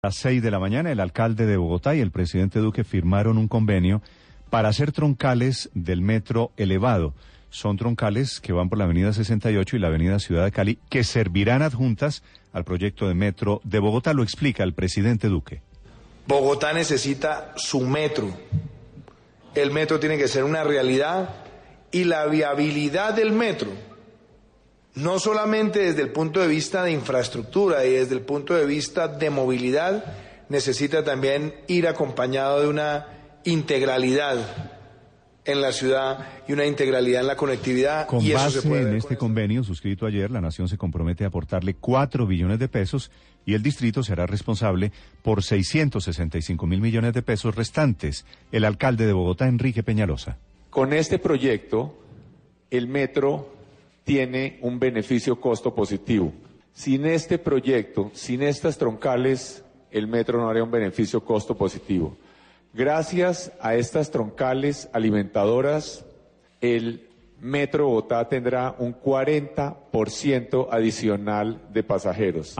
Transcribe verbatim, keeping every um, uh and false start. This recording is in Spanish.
A las seis de la mañana, el alcalde de Bogotá y el presidente Duque firmaron un convenio para hacer troncales del metro elevado. Son troncales que van por la avenida sesenta y ocho y la avenida Ciudad de Cali, que servirán adjuntas al proyecto de metro de Bogotá, lo explica el presidente Duque. Bogotá necesita su metro. El metro tiene que ser una realidad y la viabilidad del metro, no solamente desde el punto de vista de infraestructura y desde el punto de vista de movilidad, necesita también ir acompañado de una integralidad en la ciudad y una integralidad en la conectividad. Con y eso base se puede en este convenio suscrito ayer, la Nación se compromete a aportarle cuatro billones de pesos y el distrito será responsable por seiscientos sesenta y cinco mil millones de pesos restantes. El alcalde de Bogotá, Enrique Peñalosa. Con este proyecto, el metro tiene un beneficio costo positivo. Sin este proyecto, sin estas troncales, el metro no haría un beneficio costo positivo. Gracias a estas troncales alimentadoras, el metro Bogotá tendrá un cuarenta por ciento adicional de pasajeros.